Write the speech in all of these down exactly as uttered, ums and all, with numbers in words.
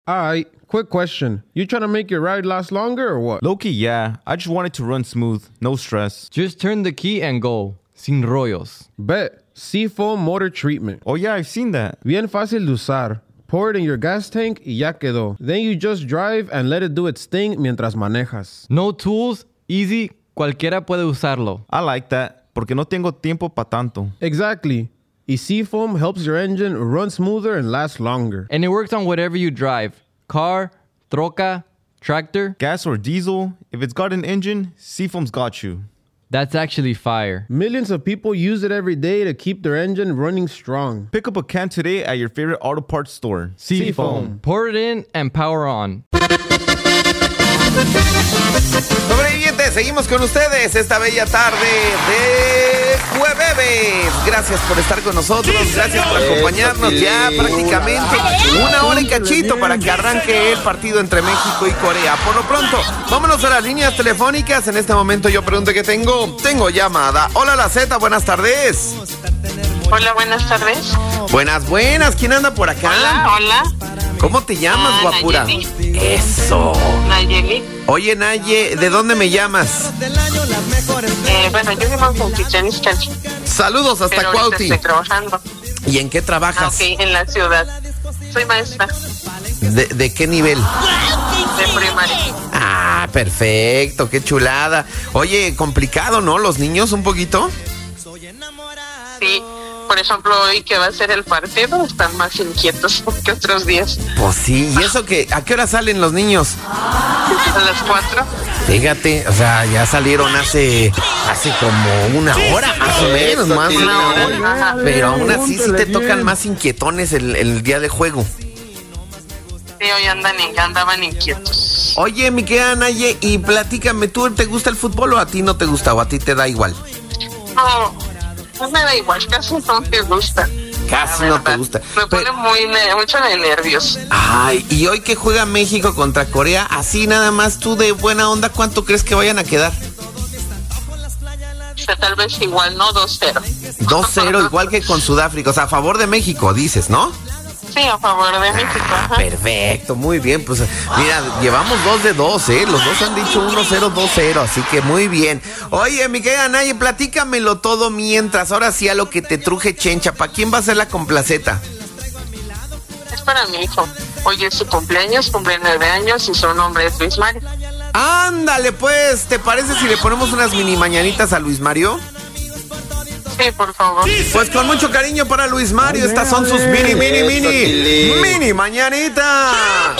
Alright, quick question. You trying to make your ride last longer or what? Low-key, yeah. I just want it to run smooth. No stress. Just turn the key and go. Sin rollos. Bet. Seafoam Motor Treatment. Oh yeah, I've seen that. Bien fácil de usar. Pour it in your gas tank y ya quedó. Then you just drive and let it do its thing mientras manejas. No tools, easy, cualquiera puede usarlo. I like that, porque no tengo tiempo pa' tanto. Exactly. Y Seafoam helps your engine run smoother and last longer. And it works on whatever you drive. Car, troca, tractor. Gas or diesel, if it's got an engine, Seafoam's got you. That's actually fire. Millions of people use it every day to keep their engine running strong. Pick up a can today at your favorite auto parts store. Seafoam. Pour it in and power on. Sobrevivientes, seguimos con ustedes esta bella tarde de jueves. Gracias por estar con nosotros, gracias por acompañarnos. Ya prácticamente una hora y cachito para que arranque el partido entre México y Corea. Por lo pronto, vámonos a las líneas telefónicas. En este momento yo pregunto que tengo, tengo llamada. Hola, la Z, buenas tardes. Hola, buenas tardes. Buenas, buenas, ¿quién anda por acá? Hola, hola. ¿Cómo te llamas, ah, guapura? Nayeli. Eso. Nayeli. Oye, Naye, ¿de dónde me llamas? Eh, bueno, yo vivo en Cuautitlán Izcalli. Saludos hasta Pero ahorita Cuauti. estoy trabajando. ¿Y en qué trabajas? Ok, en la ciudad. Soy maestra. ¿De, de qué nivel? De primaria. Ah, perfecto, qué chulada. Oye, complicado, ¿no? Los niños un poquito. Sí. Por ejemplo, hoy que va a ser el partido, están más inquietos que otros días. Pues sí, ¿y eso qué? ¿A qué hora salen los niños? A las cuatro. Fíjate, o sea, ya salieron hace hace como una hora, más o menos, más de una hora. Pero aún así sí te tocan más inquietones el, el día de juego. Sí, hoy andan, andaban inquietos. Oye, mi querida Naye, y platícame, ¿tú te gusta el fútbol o a ti no te gusta o a ti te da igual? No. No me da igual, casi no me gusta. Casi no te gusta. Me pone Pero, muy mucho de nervios. Ay, y hoy que juega México contra Corea, así nada más tú de buena onda, ¿cuánto crees que vayan a quedar? O sea, tal vez igual, ¿no? dos cero. dos cero, igual que con Sudáfrica, o sea, a favor de México, dices, ¿no? Sí, a favor de México. Ah, perfecto, muy bien, pues mira, llevamos dos de dos, ¿eh? Los dos han dicho uno cero, dos cero, así que muy bien. Oye, mi querida Naye, platícamelo todo mientras, ahora sí a lo que te truje chencha, ¿para quién va a ser la complaceta? Es para mi hijo. Hoy es su cumpleaños, cumple nueve años y su nombre es Luis Mario. Ándale, pues, ¿te parece si le ponemos unas mini mañanitas a Luis Mario? Sí, por favor. Pues con mucho cariño para Luis Mario, estas son sus mini, mini, mini, mini mañanitas.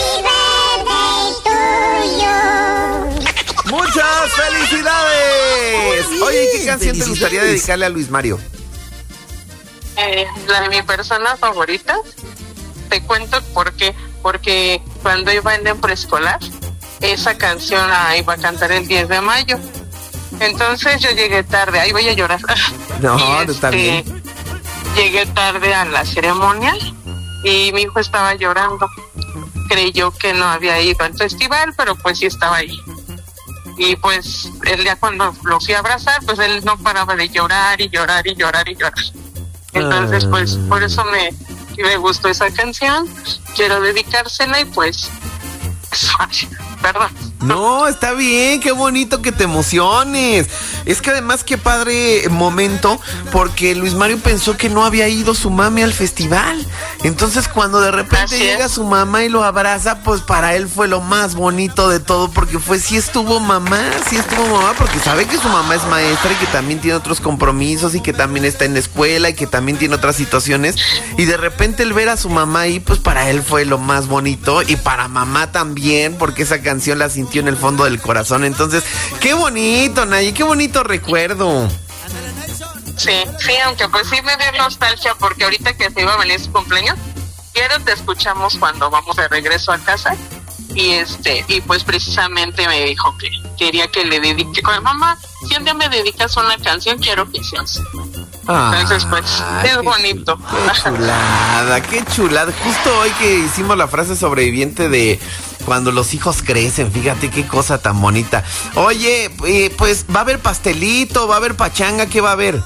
¡Muchas felicidades! Oye, ¿qué canción te gustaría dedicarle a Luis Mario? Eh, la de mi persona favorita. Te cuento por qué. Porque cuando iba en el preescolar, esa canción la iba a cantar el diez de mayo. Entonces yo llegué tarde, ahí voy a llorar. No, y no este, está bien. Llegué tarde a la ceremonia y mi hijo estaba llorando. Creyó que no había ido al festival, pero pues sí estaba ahí. Y pues el día cuando lo fui a abrazar, pues él no paraba de llorar y llorar y llorar y llorar. Entonces pues por eso me, me gustó esa canción. Quiero dedicársela y pues... Perdón. No, está bien, qué bonito que te emociones. Es que además qué padre momento, porque Luis Mario pensó que no había ido su mami al festival. Entonces cuando de repente llega su mamá y lo abraza, pues para él fue lo más bonito de todo, porque fue sí estuvo mamá, sí estuvo mamá, porque sabe que su mamá es maestra y que también tiene otros compromisos y que también está en la escuela y que también tiene otras situaciones. Y de repente el ver a su mamá ahí, pues para él fue lo más bonito y para mamá también, porque esa canción la sintió en el fondo del corazón. Entonces, qué bonito, Naye, qué bonito recuerdo. Sí, sí, aunque pues sí me dio nostalgia porque ahorita que se iba a venir su cumpleaños, quiero te escuchamos cuando vamos de regreso a casa y este y pues precisamente me dijo que quería que le dedique con mamá, si un día me dedicas una canción quiero que seas. Entonces pues ah, es qué, bonito. Qué chulada, qué chulada. Justo hoy que hicimos la frase sobreviviente de cuando los hijos crecen, fíjate qué cosa tan bonita. Oye, eh, pues va a haber pastelito, va a haber pachanga, ¿qué va a haber?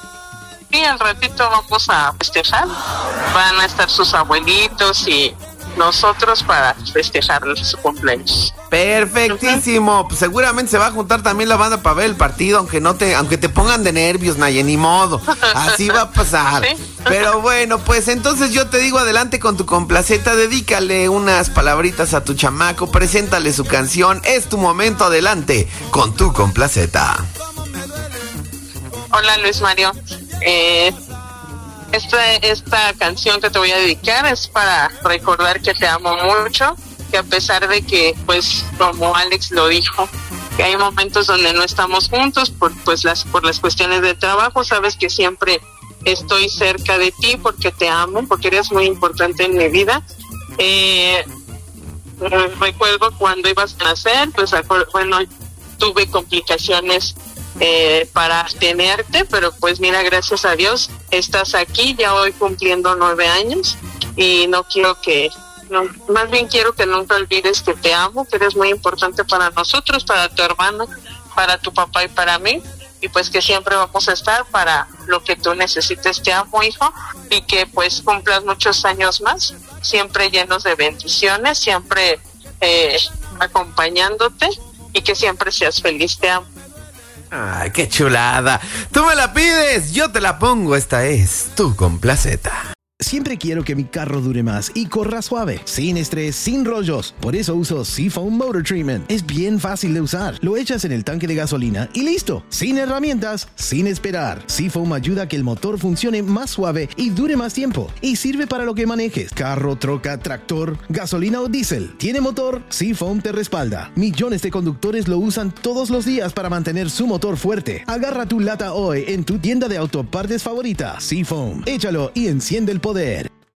Sí, al ratito vamos a festejar, van a estar sus abuelitos y nosotros para festejar su cumpleaños. Perfectísimo. Pues seguramente se va a juntar también la banda para ver el partido, aunque no te, aunque te pongan de nervios, Naye, ni modo. Así va a pasar. ¿Sí? Pero bueno, pues entonces yo te digo, adelante con tu complaceta, dedícale unas palabritas a tu chamaco, preséntale su canción, es tu momento, adelante con tu complaceta. Hola Luis Mario, eh, esta, esta canción que te voy a dedicar es para recordar que te amo mucho, que a pesar de que, pues, como Alex lo dijo, que hay momentos donde no estamos juntos por, pues, las, por las cuestiones de trabajo, sabes que siempre estoy cerca de ti porque te amo, porque eres muy importante en mi vida. Eh, recuerdo cuando ibas a nacer, pues, bueno, tuve complicaciones eh, para tenerte, pero pues mira, gracias a Dios estás aquí, ya hoy cumpliendo nueve años, y no quiero que No, más bien quiero que nunca olvides que te amo, que eres muy importante para nosotros, para tu hermano, para tu papá y para mí, y pues que siempre vamos a estar para lo que tú necesites. Te amo, hijo, y que pues cumplas muchos años más, siempre llenos de bendiciones, siempre eh, acompañándote, y que siempre seas feliz. Te amo. Ay, qué chulada. Tú me la pides, yo te la pongo. Esta es tu complaceta. Siempre quiero que mi carro dure más y corra suave, sin estrés, sin rollos. Por eso uso Seafoam Motor Treatment. Es bien fácil de usar. Lo echas en el tanque de gasolina y listo. Sin herramientas, sin esperar. Seafoam ayuda a que el motor funcione más suave y dure más tiempo. Y sirve para lo que manejes. Carro, troca, tractor, gasolina o diésel. ¿Tiene motor? Seafoam te respalda. Millones de conductores lo usan todos los días para mantener su motor fuerte. Agarra tu lata hoy en tu tienda de autopartes favorita. Seafoam. Échalo y enciende el poder.